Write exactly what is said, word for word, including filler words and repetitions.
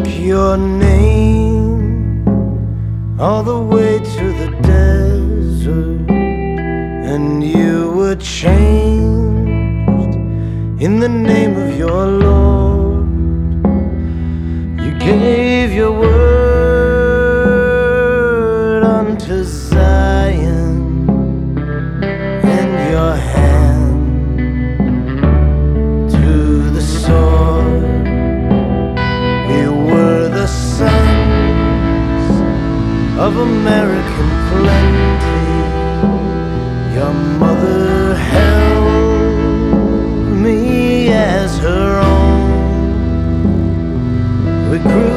your name all the way to the desert, and you were changed in the name of your Lord. You gave your word unto Zion, and your hand to the sword. We were the sons of American plenty. Your mother held me as her own. We grew